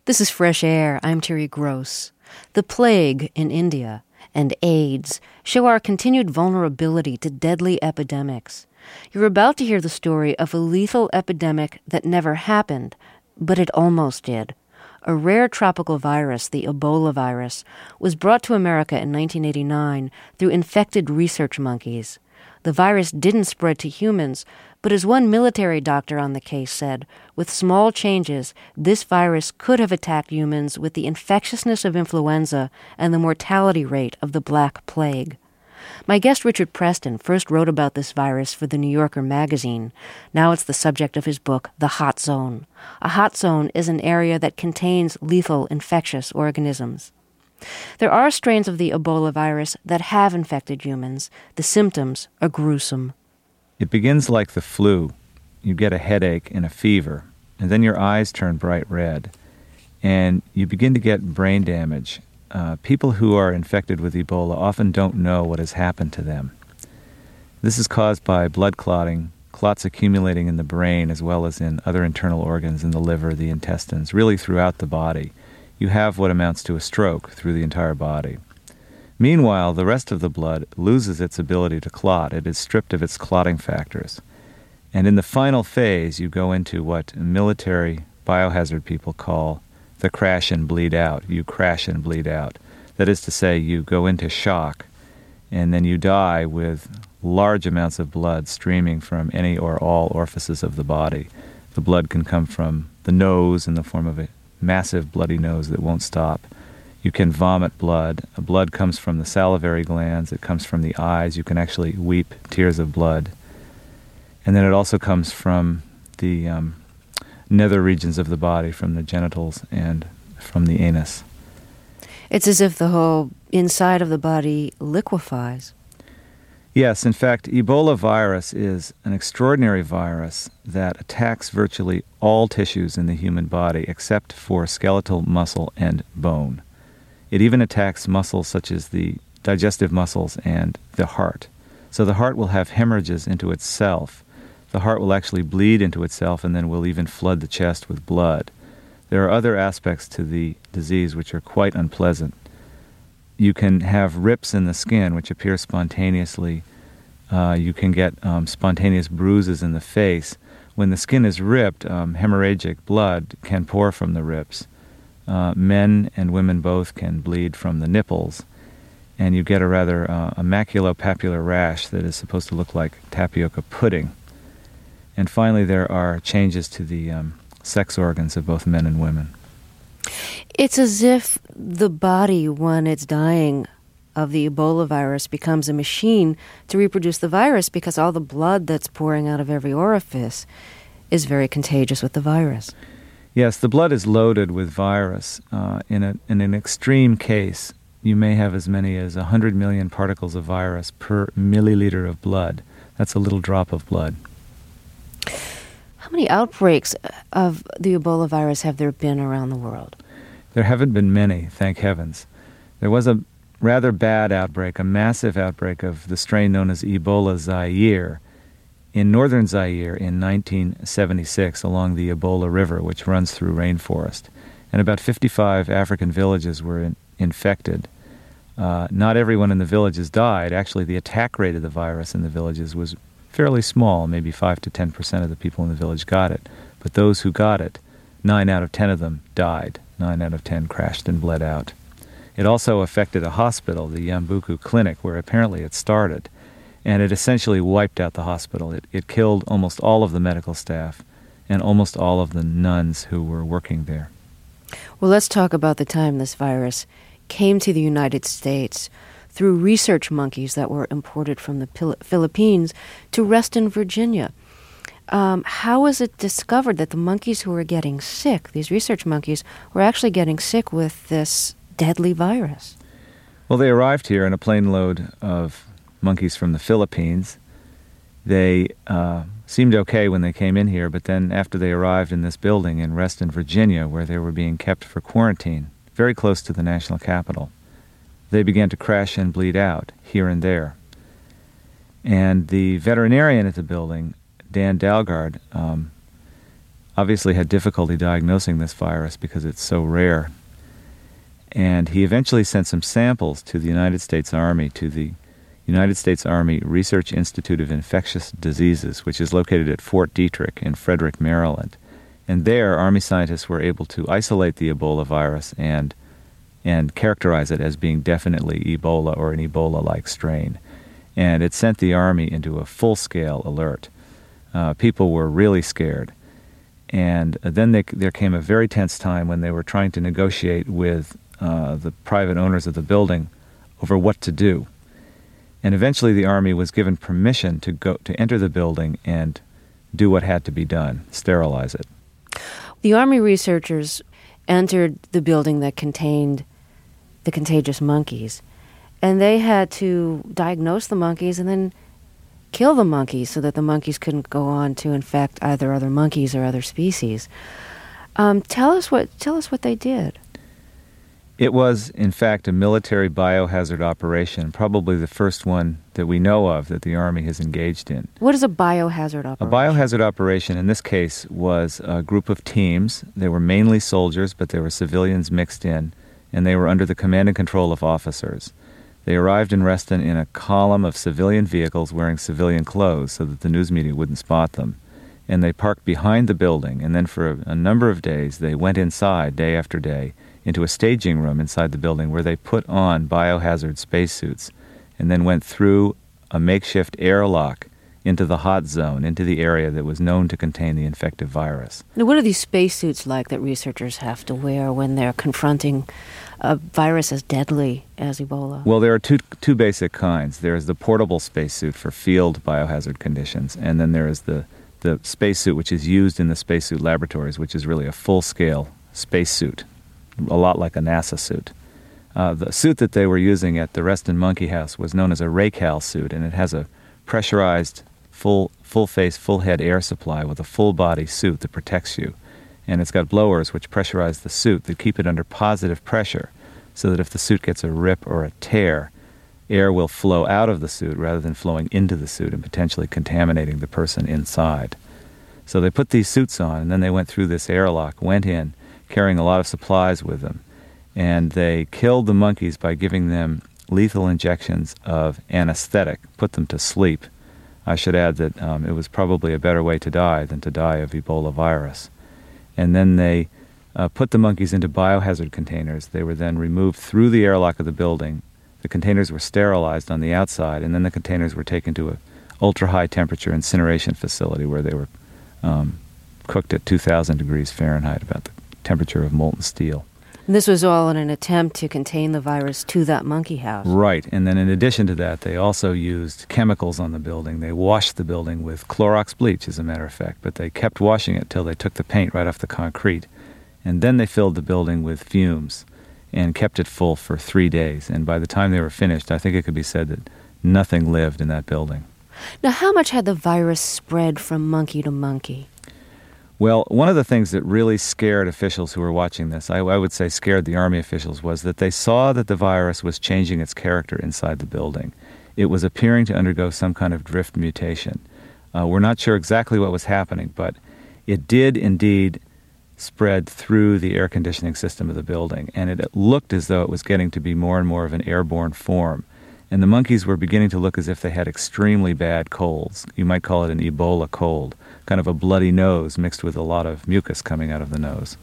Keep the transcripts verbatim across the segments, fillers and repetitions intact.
This is Fresh Air. I'm Terry Gross. The plague in India and AIDS show our continued vulnerability to deadly epidemics. You're about to hear the story of a lethal epidemic that never happened, but it almost did. A rare tropical virus, the Ebola virus, was brought to America in nineteen eighty-nine through infected research monkeys. The virus didn't spread to humans, but as one military doctor on the case said, with small changes, this virus could have attacked humans with the infectiousness of influenza and the mortality rate of the Black Plague. My guest Richard Preston first wrote about this virus for the New Yorker magazine. Now it's the subject of his book, The Hot Zone. A hot zone is an area that contains lethal infectious organisms. There are strains of the Ebola virus that have infected humans. The symptoms are gruesome. It begins like the flu. You get a headache and a fever, and then your eyes turn bright red, and you begin to get brain damage. Uh, people who are infected with Ebola often don't know what has happened to them. This is caused by blood clotting, clots accumulating in the brain as well as in other internal organs in the liver, the intestines, really throughout the body. You have what amounts to a stroke through the entire body. Meanwhile, the rest of the blood loses its ability to clot. It is stripped of its clotting factors. And in the final phase, you go into what military biohazard people call the crash and bleed out. You crash and bleed out. That is to say, you go into shock, and then you die with large amounts of blood streaming from any or all orifices of the body. The blood can come from the nose in the form of a massive bloody nose that won't stop. You can vomit blood. Blood comes from the salivary glands. It comes from the eyes. You can actually weep tears of blood. And then it also comes from the um, nether regions of the body, from the genitals and from the anus. It's as if the whole inside of the body liquefies. Yes, in fact, Ebola virus is an extraordinary virus that attacks virtually all tissues in the human body except for skeletal muscle and bone. It even attacks muscles such as the digestive muscles and the heart. So the heart will have hemorrhages into itself. The heart will actually bleed into itself and then will even flood the chest with blood. There are other aspects to the disease which are quite unpleasant. You can have rips in the skin which appear spontaneously. Uh, you can get um, spontaneous bruises in the face. When the skin is ripped, um, hemorrhagic blood can pour from the rips. Uh, men and women both can bleed from the nipples, and you get a rather uh, a maculopapular rash that is supposed to look like tapioca pudding. And finally, there are changes to the um, sex organs of both men and women. It's as if the body, when it's dying of the Ebola virus, becomes a machine to reproduce the virus because all the blood that's pouring out of every orifice is very contagious with the virus. Yes, the blood is loaded with virus. Uh, in, a, in an extreme case, you may have as many as one hundred million particles of virus per milliliter of blood. That's a little drop of blood. How many outbreaks of the Ebola virus have there been around the world? There haven't been many, thank heavens. There was a rather bad outbreak, a massive outbreak of the strain known as Ebola Zaire in northern Zaire in nineteen seventy-six along the Ebola River, which runs through rainforest. And about fifty-five African villages were in, infected. Uh, not everyone in the villages died. Actually, the attack rate of the virus in the villages was fairly small. Maybe five to ten percent of the people in the village got it. But those who got it, nine out of ten of them died. nine out of ten crashed and bled out. It also affected a hospital, the Yambuku Clinic, where apparently it started. And it essentially wiped out the hospital. It, it killed almost all of the medical staff and almost all of the nuns who were working there. Well, let's talk about the time this virus came to the United States through research monkeys that were imported from the Pil- Philippines to Reston, Virginia. Um, how was it discovered that the monkeys who were getting sick, these research monkeys, were actually getting sick with this deadly virus? Well, they arrived here in a plane load of monkeys from the Philippines. They uh, seemed okay when they came in here, but then after they arrived in this building in Reston, Virginia, where they were being kept for quarantine, very close to the national capital, they began to crash and bleed out here and there. And the veterinarian at the building, Dan Dalgard, um, obviously had difficulty diagnosing this virus because it's so rare. And he eventually sent some samples to the United States Army, to the United States Army Research Institute of Infectious Diseases, which is located at Fort Detrick in Frederick, Maryland. And there, Army scientists were able to isolate the Ebola virus and and characterize it as being definitely Ebola or an Ebola-like strain. And it sent the Army into a full-scale alert. Uh, people were really scared. And then they, there came a very tense time when they were trying to negotiate with uh, the private owners of the building over what to do. And eventually the Army was given permission to go to enter the building and do what had to be done, sterilize it. The Army researchers entered the building that contained the contagious monkeys, and they had to diagnose the monkeys and then kill the monkeys so that the monkeys couldn't go on to infect either other monkeys or other species. Um, tell us what tell us what they did. It was, in fact, a military biohazard operation, probably the first one that we know of that the Army has engaged in. What is a biohazard operation? A biohazard operation, in this case, was a group of teams. They were mainly soldiers, but there were civilians mixed in, and they were under the command and control of officers. They arrived in Reston in a column of civilian vehicles wearing civilian clothes so that the news media wouldn't spot them. And they parked behind the building, and then for a, a number of days they went inside, day after day, into a staging room inside the building where they put on biohazard spacesuits and then went through a makeshift airlock into the hot zone, into the area that was known to contain the infective virus. Now, what are these spacesuits like that researchers have to wear when they're confronting a virus as deadly as Ebola? Well, there are two two basic kinds. There is the portable spacesuit for field biohazard conditions, and then there is the, the spacesuit which is used in the spacesuit laboratories, which is really a full-scale spacesuit, a lot like a NASA suit. Uh, the suit that they were using at the Reston Monkey House was known as a Raycal suit, and it has a pressurized, full, full-face, full-head air supply with a full-body suit that protects you. And it's got blowers which pressurize the suit that keep it under positive pressure so that if the suit gets a rip or a tear, air will flow out of the suit rather than flowing into the suit and potentially contaminating the person inside. So they put these suits on, and then they went through this airlock, went in, carrying a lot of supplies with them, and they killed the monkeys by giving them lethal injections of anesthetic, put them to sleep. I should add that um, it was probably a better way to die than to die of Ebola virus. And then they uh, put the monkeys into biohazard containers. They were then removed through the airlock of the building. The containers were sterilized on the outside, and then the containers were taken to an ultra-high temperature incineration facility where they were um, cooked at two thousand degrees Fahrenheit, about the temperature of molten steel. And this was all in an attempt to contain the virus to that monkey house. Right. And then in addition to that, they also used chemicals on the building. They washed the building with Clorox bleach, as a matter of fact, but they kept washing it till they took the paint right off the concrete. And then they filled the building with fumes and kept it full for three days. And by the time they were finished, I think it could be said that nothing lived in that building. Now, how much had the virus spread from monkey to monkey? Well, one of the things that really scared officials who were watching this, I, I would say scared the Army officials, was that they saw that the virus was changing its character inside the building. It was appearing to undergo some kind of drift mutation. Uh, we're not sure exactly what was happening, but it did indeed spread through the air conditioning system of the building, and it looked as though it was getting to be more and more of an airborne form. And the monkeys were beginning to look as if they had extremely bad colds. You might call it an Ebola cold, kind of a bloody nose mixed with a lot of mucus coming out of the nose.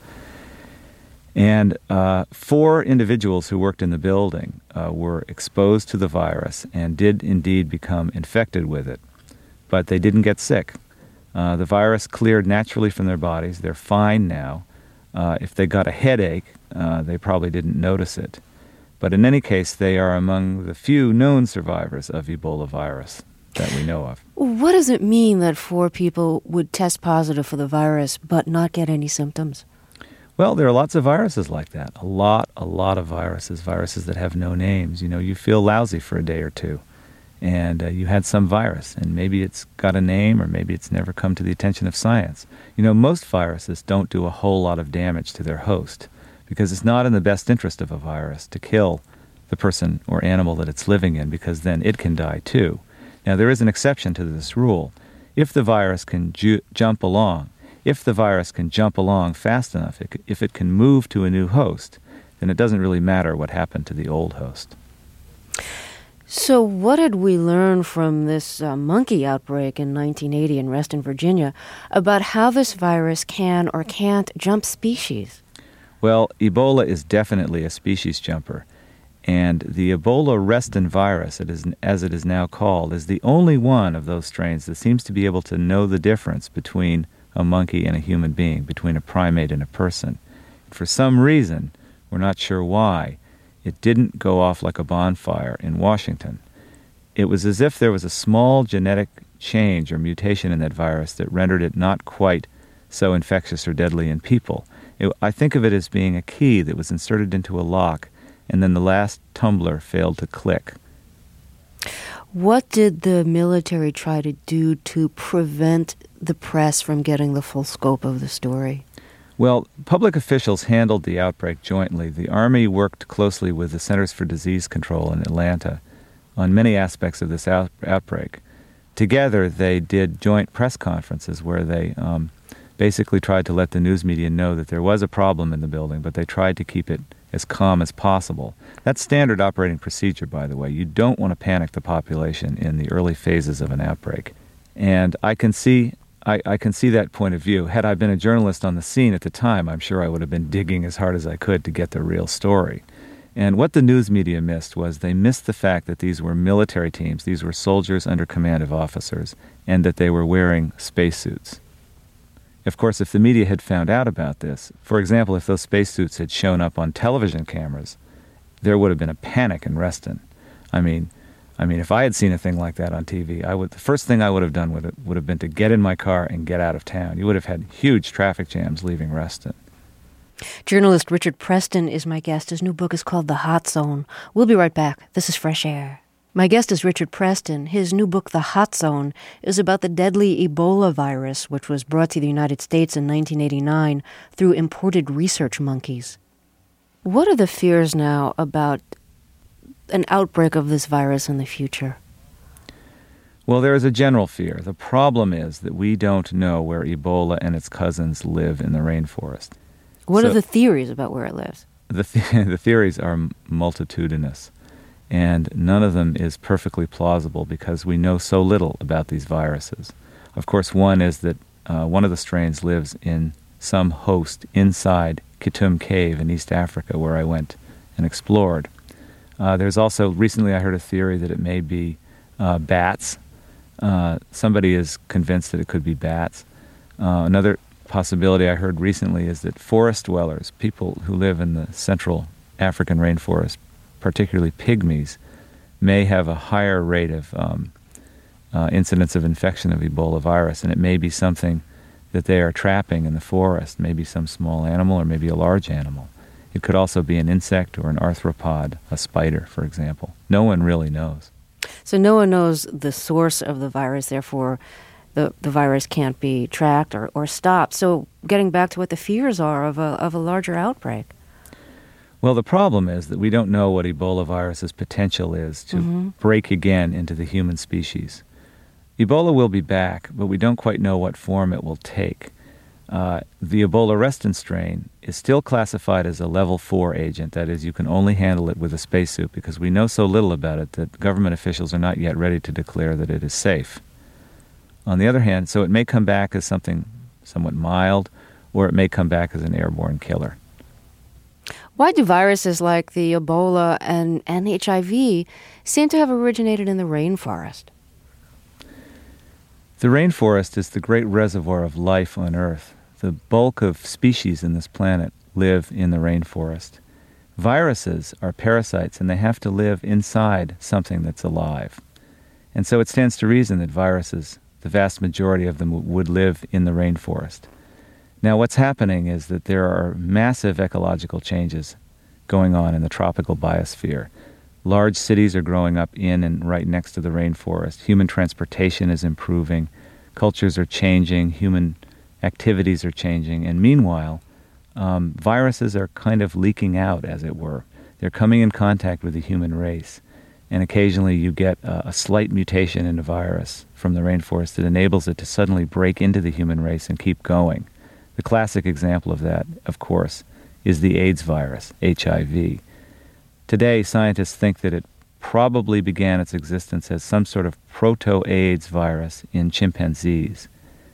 And uh, four individuals who worked in the building uh, were exposed to the virus and did indeed become infected with it, but they didn't get sick. Uh, the virus cleared naturally from their bodies. They're fine now. Uh, if they got a headache, uh, they probably didn't notice it. But in any case, they are among the few known survivors of Ebola virus that we know of. What does it mean that four people would test positive for the virus but not get any symptoms? Well, there are lots of viruses like that. A lot, a lot of viruses, viruses that have no names. You know, you feel lousy for a day or two, and uh, you had some virus, and maybe it's got a name, or maybe it's never come to the attention of science. You know, most viruses don't do a whole lot of damage to their host, because it's not in the best interest of a virus to kill the person or animal that it's living in, because then it can die too. Now, there is an exception to this rule. If the virus can ju- jump along if the virus can jump along fast enough, it, if it can move to a new host, then it doesn't really matter what happened to the old host. So what did we learn from this uh, monkey outbreak in nineteen eighty in Reston, Virginia, about how this virus can or can't jump species? Well, Ebola is definitely a species jumper. And the Ebola Reston virus, it is, as it is now called, is the only one of those strains that seems to be able to know the difference between a monkey and a human being, between a primate and a person. For some reason, we're not sure why, it didn't go off like a bonfire in Washington. It was as if there was a small genetic change or mutation in that virus that rendered it not quite so infectious or deadly in people. It, I think of it as being a key that was inserted into a lock, and then the last tumbler failed to click. What did the military try to do to prevent the press from getting the full scope of the story? Well, public officials handled the outbreak jointly. The Army worked closely with the Centers for Disease Control in Atlanta on many aspects of this out- outbreak. Together, they did joint press conferences where they um, basically tried to let the news media know that there was a problem in the building, but they tried to keep it as calm as possible. That's standard operating procedure, by the way. You don't want to panic the population in the early phases of an outbreak. And I can see I, I can see that point of view. Had I been a journalist on the scene at the time, I'm sure I would have been digging as hard as I could to get the real story. And what the news media missed was they missed the fact that these were military teams, these were soldiers under command of officers, and that they were wearing spacesuits. Of course, if the media had found out about this, for example, if those spacesuits had shown up on television cameras, there would have been a panic in Reston. I mean, I mean, if I had seen a thing like that on T V, I would the first thing I would have done with it would have been to get in my car and get out of town. You would have had huge traffic jams leaving Reston. Journalist Richard Preston is my guest. His new book is called The Hot Zone. We'll be right back. This is Fresh Air. My guest is Richard Preston. His new book, The Hot Zone, is about the deadly Ebola virus, which was brought to the United States in nineteen eighty-nine through imported research monkeys. What are the fears now about an outbreak of this virus in the future? Well, there is a general fear. The problem is that we don't know where Ebola and its cousins live in the rainforest. What so are the theories about where it lives? The, th- the theories are multitudinous. And none of them is perfectly plausible because we know so little about these viruses. Of course, one is that uh, one of the strains lives in some host inside Kitoum Cave in East Africa, where I went and explored. Uh, there's also, recently I heard a theory that it may be uh, bats. Uh, somebody is convinced that it could be bats. Uh, another possibility I heard recently is that forest dwellers, people who live in the central African rainforest, particularly pygmies, may have a higher rate of um, uh, incidence of infection of Ebola virus, and it may be something that they are trapping in the forest, maybe some small animal or maybe a large animal. It could also be an insect or an arthropod, a spider, for example. No one really knows. So no one knows the source of the virus, therefore the, the virus can't be tracked or, or stopped. So getting back to what the fears are of a, of a larger outbreak. Well, the problem is that we don't know what Ebola virus's potential is to mm-hmm. break again into the human species. Ebola will be back, but we don't quite know what form it will take. Uh, the Ebola Reston strain is still classified as a level four agent. That is, you can only handle it with a spacesuit because we know so little about it that government officials are not yet ready to declare that it is safe. On the other hand, so it may come back as something somewhat mild, or it may come back as an airborne killer. Why do viruses like the Ebola and, and H I V seem to have originated in the rainforest? The rainforest is the great reservoir of life on Earth. The bulk of species in this planet live in the rainforest. Viruses are parasites, and they have to live inside something that's alive. And so it stands to reason that viruses, the vast majority of them, would live in the rainforest. Now, what's happening is that there are massive ecological changes going on in the tropical biosphere. Large cities are growing up in and right next to the rainforest. Human transportation is improving. Cultures are changing. Human activities are changing. And meanwhile, um, viruses are kind of leaking out, as it were. They're coming in contact with the human race. And occasionally you get a, a slight mutation in a virus from the rainforest that enables it to suddenly break into the human race and keep going. The classic example of that, of course, is the AIDS virus, H I V. Today, scientists think that it probably began its existence as some sort of proto-AIDS virus in chimpanzees.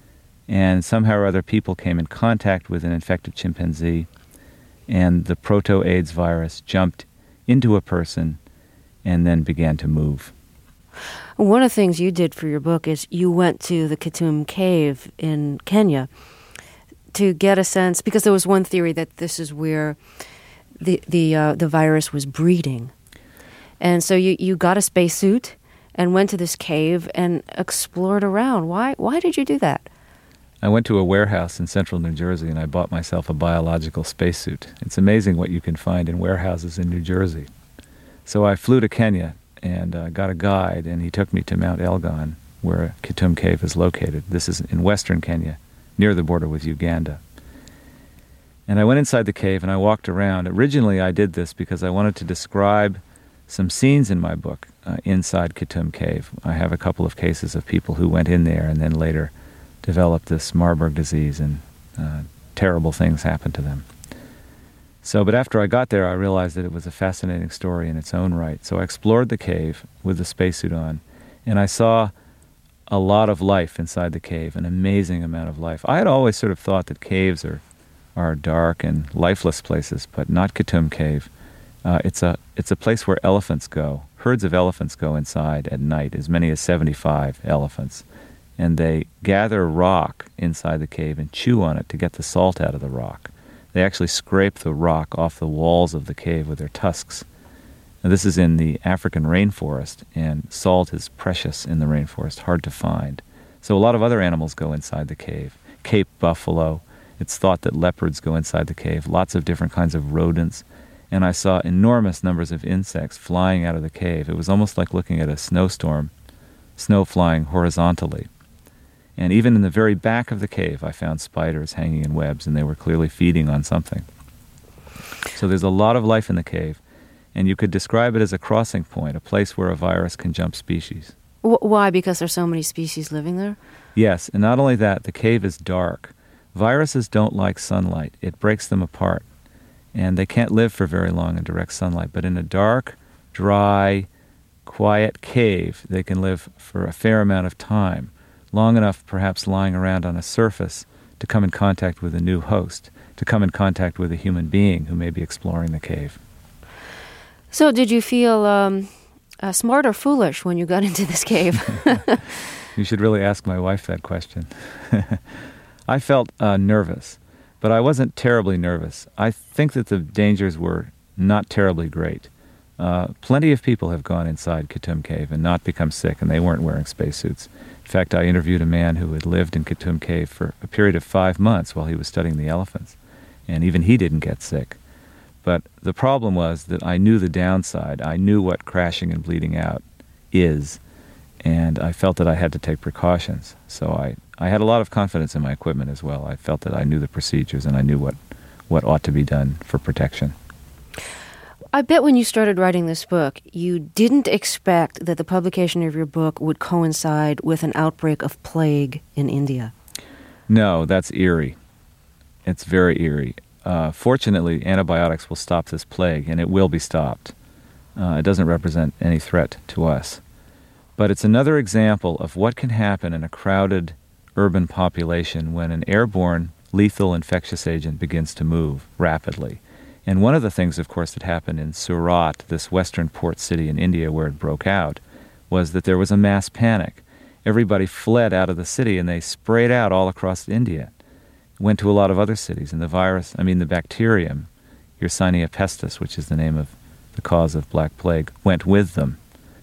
And somehow or other, people came in contact with an infected chimpanzee, and the proto-AIDS virus jumped into a person and then began to move. One of the things you did for your book is you went to the Kitume Cave in Kenya to get a sense, because there was one theory that this is where the the uh, the virus was breeding. And so you, you got a spacesuit and went to this cave and explored around. Why why did you do that? I went to a warehouse in central New Jersey and I bought myself a biological spacesuit. It's amazing what you can find in warehouses in New Jersey. So I flew to Kenya and uh, got a guide, and he took me to Mount Elgon, where Kitume Cave is located. This is in western Kenya, near the border with Uganda. And I went inside the cave and I walked around. Originally I did this because I wanted to describe some scenes in my book uh, inside Kitume Cave. I have a couple of cases of people who went in there and then later developed this Marburg disease, and uh, terrible things happened to them. So, but after I got there, I realized that it was a fascinating story in its own right. So I explored the cave with the spacesuit on, and I saw a lot of life inside the cave, an amazing amount of life. I had always sort of thought that caves are are dark and lifeless places, but not Kitume Cave. Uh, it's a it's a place where elephants go. Herds of elephants go inside at night, as many as seventy-five elephants. And they gather rock inside the cave and chew on it to get the salt out of the rock. They actually scrape the rock off the walls of the cave with their tusks. Now, this is in the African rainforest, and salt is precious in the rainforest, hard to find. So a lot of other animals go inside the cave. Cape buffalo. It's thought that leopards go inside the cave. Lots of different kinds of rodents. And I saw enormous numbers of insects flying out of the cave. It was almost like looking at a snowstorm, snow flying horizontally. And even in the very back of the cave, I found spiders hanging in webs, and they were clearly feeding on something. So there's a lot of life in the cave, and you could describe it as a crossing point, a place where a virus can jump species. Why? Because there's so many species living there? Yes, and not only that, the cave is dark. Viruses don't like sunlight. It breaks them apart, and they can't live for very long in direct sunlight. But in a dark, dry, quiet cave, they can live for a fair amount of time, long enough perhaps lying around on a surface to come in contact with a new host, to come in contact with a human being who may be exploring the cave. So did you feel um, uh, smart or foolish when you got into this cave? You should really ask my wife that question. I felt uh, nervous, but I wasn't terribly nervous. I think that the dangers were not terribly great. Uh, plenty of people have gone inside Kitume Cave and not become sick, and they weren't wearing spacesuits. In fact, I interviewed a man who had lived in Kitume Cave for a period of five months while he was studying the elephants, and even he didn't get sick. But the problem was that I knew the downside. I knew what crashing and bleeding out is, and I felt that I had to take precautions. So I, I had a lot of confidence in my equipment as well. I felt that I knew the procedures and I knew what, what ought to be done for protection. I bet when you started writing this book, you didn't expect that the publication of your book would coincide with an outbreak of plague in India. No, that's eerie. It's very eerie. Uh, fortunately, antibiotics will stop this plague, and it will be stopped. Uh, it doesn't represent any threat to us. But it's another example of what can happen in a crowded urban population when an airborne, lethal infectious agent begins to move rapidly. And one of the things, of course, that happened in Surat, this western port city in India where it broke out, was that there was a mass panic. Everybody fled out of the city, and they sprayed out all across India. Went to a lot of other cities, and the virus, I mean the bacterium, Yersinia pestis, which is the name of the cause of Black Plague, went with them.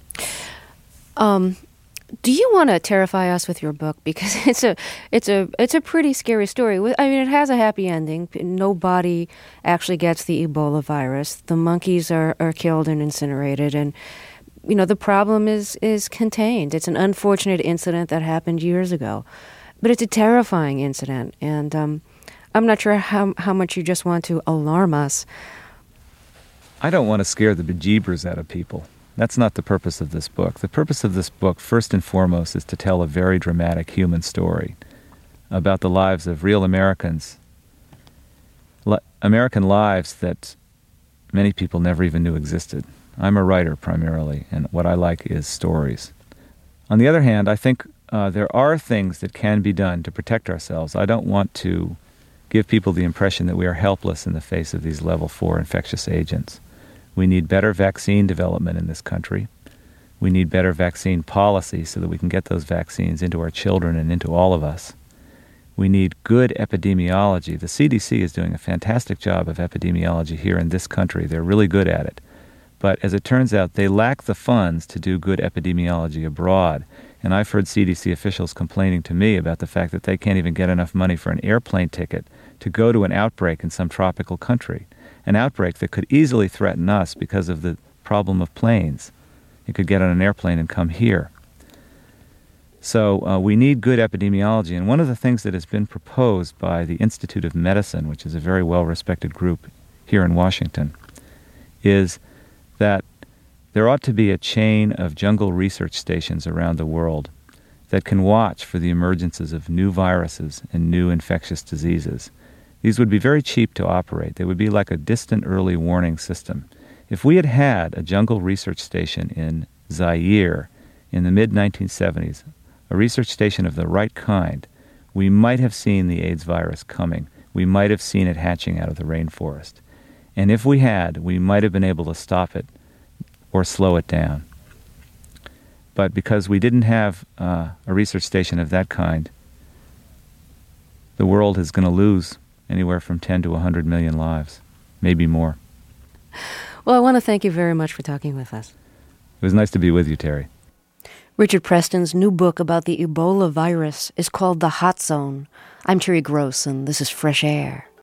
Um, do you want to terrify us with your book? Because it's a, it's a, it's a pretty scary story. I mean, it has a happy ending. Nobody actually gets the Ebola virus. The monkeys are, are killed and incinerated, and you know the problem is is contained. It's an unfortunate incident that happened years ago. But it's a terrifying incident, and um, I'm not sure how how much you just want to alarm us. I don't want to scare the bejeebers out of people. That's not the purpose of this book. The purpose of this book, first and foremost, is to tell a very dramatic human story about the lives of real Americans, li- American lives that many people never even knew existed. I'm a writer primarily, and what I like is stories. On the other hand, I think uh, there are things that can be done to protect ourselves. I don't want to give people the impression that we are helpless in the face of these level four infectious agents. We need better vaccine development in this country. We need better vaccine policy so that we can get those vaccines into our children and into all of us. We need good epidemiology. The C D C is doing a fantastic job of epidemiology here in this country. They're really good at it. But as it turns out, they lack the funds to do good epidemiology abroad. And I've heard C D C officials complaining to me about the fact that they can't even get enough money for an airplane ticket to go to an outbreak in some tropical country, an outbreak that could easily threaten us because of the problem of planes. You could get on an airplane and come here. So uh, we need good epidemiology. And one of the things that has been proposed by the Institute of Medicine, which is a very well-respected group here in Washington, is that there ought to be a chain of jungle research stations around the world that can watch for the emergences of new viruses and new infectious diseases. These would be very cheap to operate. They would be like a distant early warning system. If we had had a jungle research station in Zaire in the mid nineteen seventies, a research station of the right kind, we might have seen the AIDS virus coming. We might have seen it hatching out of the rainforest. And if we had, we might have been able to stop it or slow it down. But because we didn't have uh, a research station of that kind, the world is going to lose anywhere from ten to one hundred million lives, maybe more. Well, I want to thank you very much for talking with us. It was nice to be with you, Terry. Richard Preston's new book about the Ebola virus is called The Hot Zone. I'm Terry Gross, and this is Fresh Air.